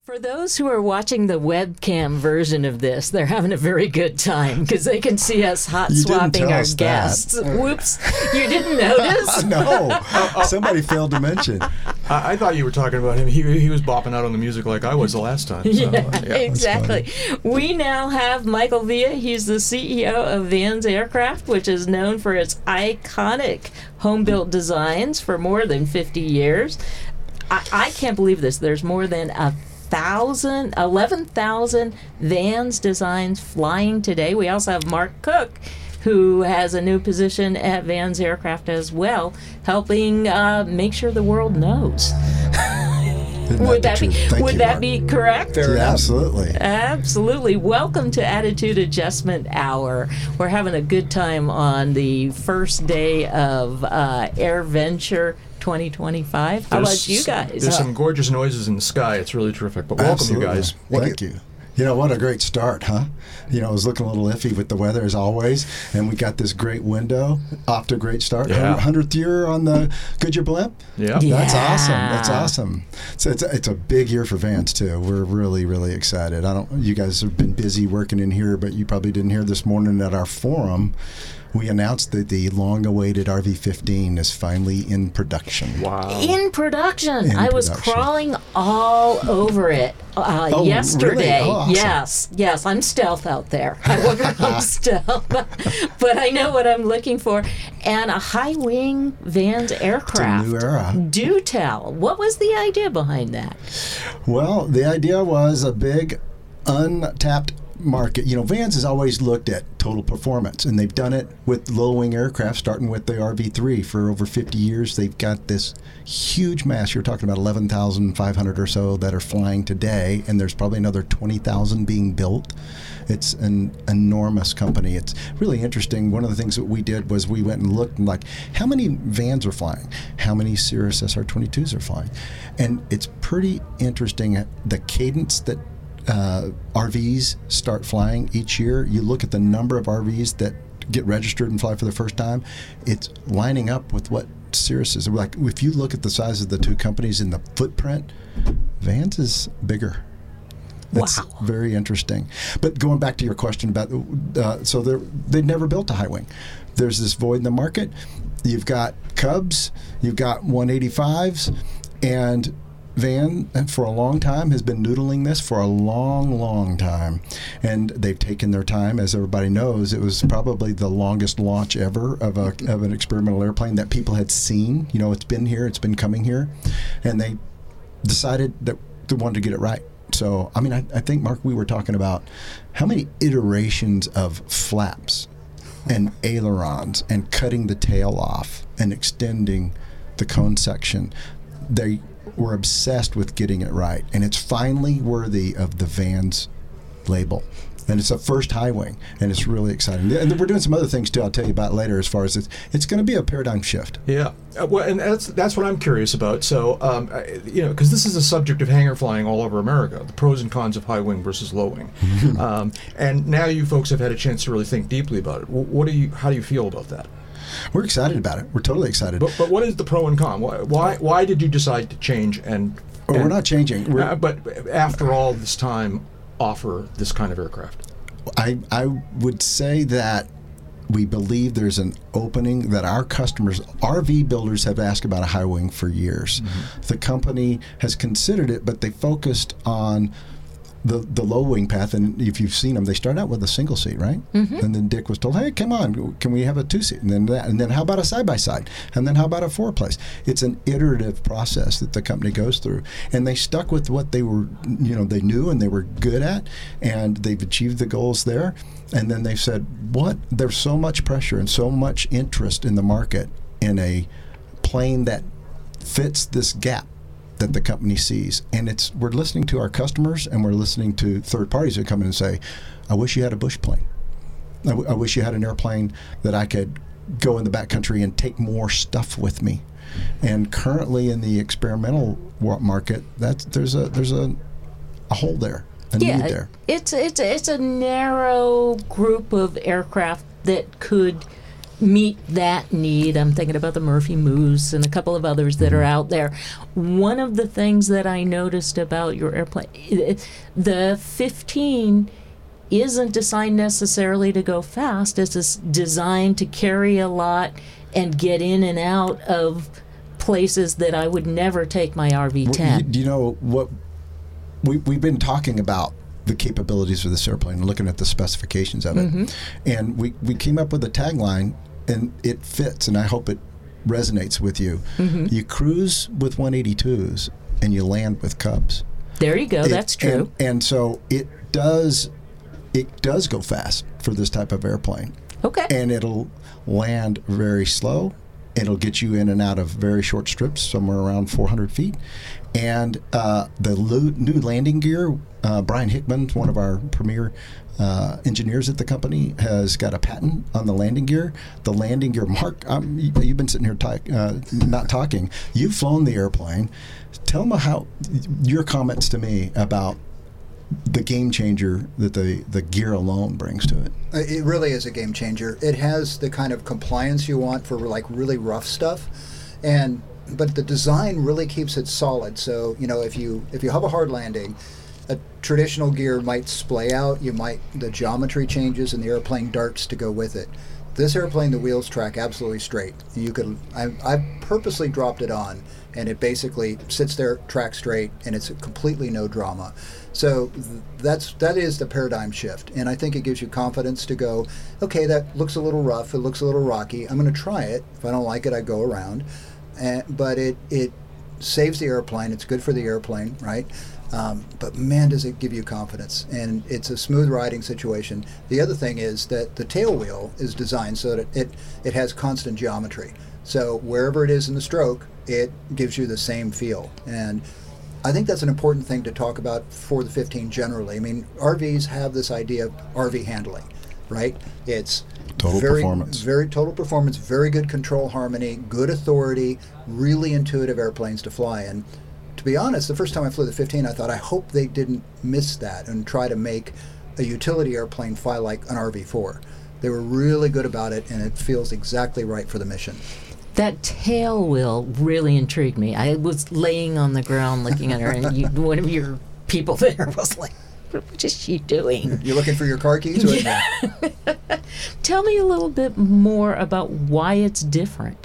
For those who are watching the webcam version of this, they're having a very good time because they can see us hot swapping our guests. Whoops, you didn't notice? No, somebody failed to mention. I thought you were talking about him. He was bopping out on the music like I was the last time. So, yeah, exactly. We now have Michael Villa. He's the CEO of Vans Aircraft, which is known for its iconic home-built designs for more than 50 years. I can't believe this. There's more than 11,000 Vans designs flying today. We also have Mark Cook, who has a new position at Vans Aircraft as well, helping make sure the world knows. Would that be correct? Yeah, absolutely. Absolutely. Welcome to Attitude Adjustment Hour. We're having a good time on the first day of AirVenture 2025. How about you guys? There's some gorgeous noises in the sky. It's really terrific. But welcome, Absolutely. you guys. Thank you. You know, what a great start, huh? You know, it was looking a little iffy with the weather as always, and we got this great window, off to a great start. Yeah. 100th year on the Goodyear blimp. Yeah. That's awesome. That's awesome. So it's a big year for Vans too. We're really, really excited. You guys have been busy working in here, but you probably didn't hear this morning at our forum. We announced that the long-awaited RV15 is finally in production. Wow. In production. I was crawling all over it yesterday. Really? Oh, awesome. Yes. I'm stealth out there. I work on stealth. But I know what I'm looking for. And a high-wing Vans aircraft. It's a new era. Do tell. What was the idea behind that? Well, the idea was a big, untapped market. You know, Vans has always looked at total performance, and they've done it with low-wing aircraft, starting with the RV3 for over 50 years. They've got this huge mass. You're talking about 11,500 or so that are flying today, and there's probably another 20,000 being built. It's an enormous company. It's really interesting. One of the things that we did was we went and looked and like, how many Vans are flying? How many Cirrus SR22s are flying? And it's pretty interesting the cadence that RVs start flying each year. You look at the number of RVs that get registered and fly for the first time, it's lining up with what Cirrus is. Like, if you look at the size of the two companies in the footprint, Vans is bigger. That's very interesting. But going back to your question about, so they've never built a high wing. There's this void in the market. You've got Cubs, you've got 185s, and Van, for a long time, has been noodling this for a long, long time. And they've taken their time. As everybody knows, it was probably the longest launch ever of an experimental airplane that people had seen. You know, it's been here, it's been coming here. And they decided that they wanted to get it right. So, I mean, I think, Mark, we were talking about how many iterations of flaps and ailerons and cutting the tail off and extending the cone section. They were obsessed with getting it right, and it's finally worthy of the Vans label. And it's a first high wing, and it's really exciting. And we're doing some other things too. I'll tell you about later. As far as it's going to be a paradigm shift. Yeah, well, and that's what I'm curious about. So, you know, because this is a subject of hangar flying all over America, the pros and cons of high wing versus low wing. And now you folks have had a chance to really think deeply about it. How do you feel about that? We're excited about it. We're totally excited. But what is the pro and con? Why did you decide to change? We're not changing. But after all this time, offer this kind of aircraft? I would say that we believe there's an opening that our customers, RV builders, have asked about a high wing for years. Mm-hmm. The company has considered it, but they focused on the low wing path, and if you've seen them, they start out with a single seat, right? Mm-hmm. And then Dick was told, "Hey, come on, can we have a two seat?" And then that, and then how about a side by side? And then how about a four place? It's an iterative process that the company goes through, and they stuck with what they were, they knew and they were good at, and they've achieved the goals there. And then they said, "What? There's so much pressure and so much interest in the market in a plane that fits this gap that the company sees." And we're listening to our customers, and we're listening to third parties that come in and say, "I wish you had a Bush plane. I wish you had an airplane that I could go in the backcountry and take more stuff with me." And currently in the experimental market, there's a hole there, a need there. It's a narrow group of aircraft that could meet that need. I'm thinking about the Murphy Moose and a couple of others that are out there. One of the things that I noticed about your airplane, the 15 isn't designed necessarily to go fast. It's designed to carry a lot and get in and out of places that I would never take my RV-10. Do you know what we've been talking about? The capabilities of this airplane, looking at the specifications of it, and we came up with a tagline, and it fits, and I hope it resonates with you. You cruise with 182s, and you land with Cubs. There you go. That's true. And so it does go fast for this type of airplane. Okay. And it'll land very slow. It'll get you in and out of very short strips, somewhere around 400 feet. And the new landing gear, Brian Hickman, one of our premier engineers at the company, has got a patent on the landing gear. The landing gear, Mark, you've been sitting here not talking. You've flown the airplane. Tell me how your comments to me about the game changer that the gear alone brings to it. It really is a game changer. It has the kind of compliance you want for like really rough stuff, but the design really keeps it solid. So if you have a hard landing, a traditional gear might splay out. The geometry changes and the airplane darts to go with it. This airplane, the wheels track absolutely straight. I purposely dropped it on, and it basically sits there, track straight, and it's completely no drama. So that is the paradigm shift, and I think it gives you confidence to go, okay, that looks a little rough, it looks a little rocky. I'm going to try it. If I don't like it, I go around. But it saves the airplane. It's good for the airplane, right? But man, does it give you confidence, and it's a smooth riding situation. The other thing is that the tail wheel is designed so that it has constant geometry. So wherever it is in the stroke, it gives you the same feel. And I think that's an important thing to talk about for the 15 generally. I mean, RVs have this idea of RV handling, right? It's performance. Very total performance, very good control harmony, good authority, really intuitive airplanes to fly in. To be honest, the first time I flew the 15, I thought, I hope they didn't miss that and try to make a utility airplane fly like an RV-4. They were really good about it, and it feels exactly right for the mission. That tail wheel really intrigued me. I was laying on the ground looking at her, and one of your people there was like, what is she doing? You're looking for your car keys? Tell me a little bit more about why it's different.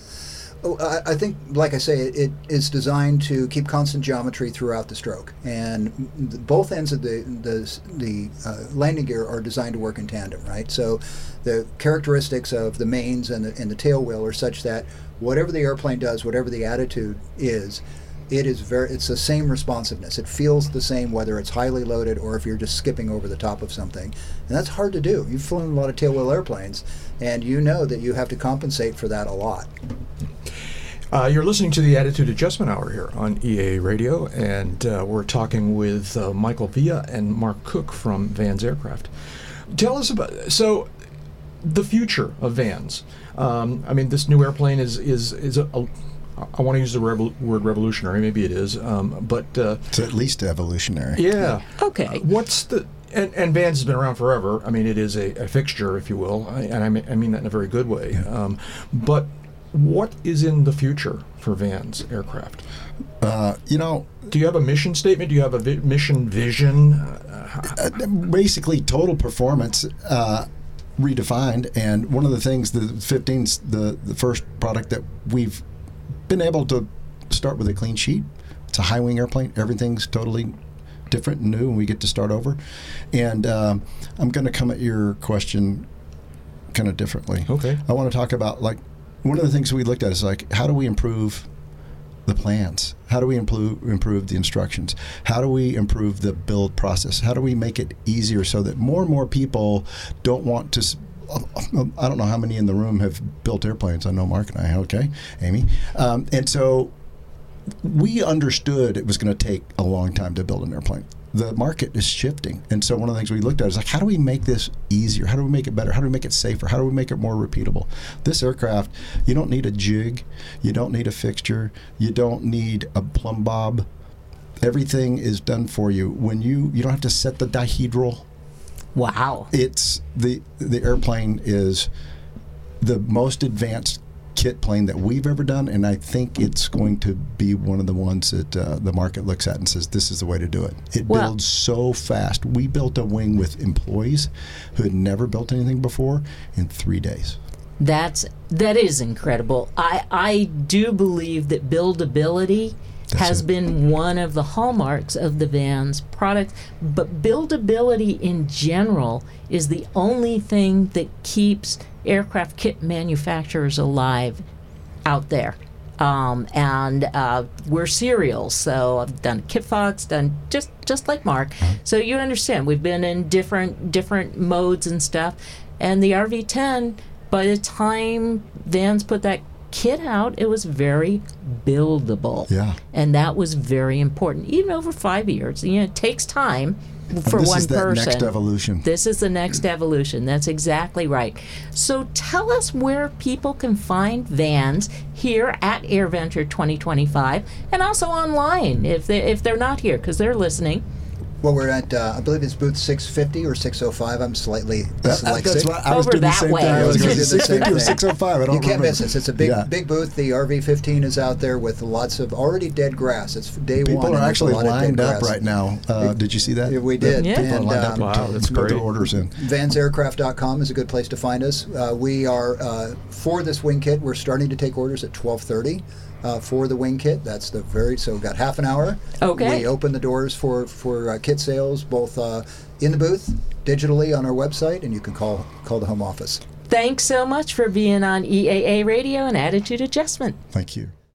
I think, like I say, it is designed to keep constant geometry throughout the stroke, and both ends of the landing gear are designed to work in tandem, right? So the characteristics of the mains and the tail wheel are such that whatever the airplane does, whatever the attitude is, it's the same responsiveness. It feels the same whether it's highly loaded or if you're just skipping over the top of something, and that's hard to do. You've flown a lot of tail wheel airplanes, and you know that you have to compensate for that a lot. You're listening to the Attitude Adjustment Hour here on EAA Radio, and we're talking with Michael Villa and Mark Cook from Vans Aircraft. Tell us about the future of Vans. I mean, this new airplane is I want to use the word revolutionary. Maybe it is, but it's at least evolutionary. Yeah. Okay. What's the and Vans has been around forever. I mean, it is a fixture, if you will, and I mean that in a very good way. But what is in the future for Vans Aircraft? Do you have a mission statement? Do you have a mission vision? Basically, total performance redefined. And one of the things, the 15's the first product that we've been able to start with a clean sheet. It's a high wing airplane. Everything's totally different and new, and we get to start over. And I'm going to come at your question kind of differently. Okay. I want to talk about, like, one of the things we looked at is, like, how do we improve the plans? How do we improve the instructions? How do we improve the build process? How do we make it easier so that more and more people don't want to I don't know how many in the room have built airplanes. I know Mark and I, okay, Amy. And so we understood it was going to take a long time to build an airplane. The market is shifting. And so one of the things we looked at is, like, how do we make this easier? How do we make it better? How do we make it safer? How do we make it more repeatable? This aircraft, you don't need a jig. You don't need a fixture. You don't need a plumb bob. Everything is done for you. When you don't have to set the dihedral. Wow. It's the airplane is the most advanced kit plane that we've ever done, and I think it's going to be one of the ones that the market looks at and says, this is the way to do it. It builds so fast. We built a wing with employees who had never built anything before in 3 days. That is incredible. I do believe that buildability has been one of the hallmarks of the Vans product, but buildability in general is the only thing that keeps aircraft kit manufacturers alive out there. We're serials, so I've done KitFox, done just like Mark. So you understand, we've been in different modes and stuff. And the RV-10, by the time Vans put that kit out, it was very buildable. Yeah. And that was very important. Even over 5 years, it takes time for one person. This is that next evolution. This is the next evolution. That's exactly right. So tell us where people can find Vans here at AirVenture 2025, and also online if they're not here, because they're listening. Well, we're at, I believe it's booth 650 or 605. I'm slightly dyslexic. That's what I was Over doing the that same way. thing. I was going to It's the same 650 or thing. 605. I don't You can't remember. miss us. It's a big booth. The RV-15 is out there with lots of already dead grass. It's day People one. are and there's actually a lot of dead lined up grass. right now. Did you see that? We did. Yeah. People are And, lined up Wow, to that's put their great. orders in. VansAircraft.com is a good place to find us. We are, for this wing kit, we're starting to take orders at 12:30. For the wing kit, that's so we've got half an hour. Okay. We open the doors for kit sales, both in the booth, digitally on our website, and you can call the home office. Thanks so much for being on EAA Radio and Attitude Adjustment. Thank you.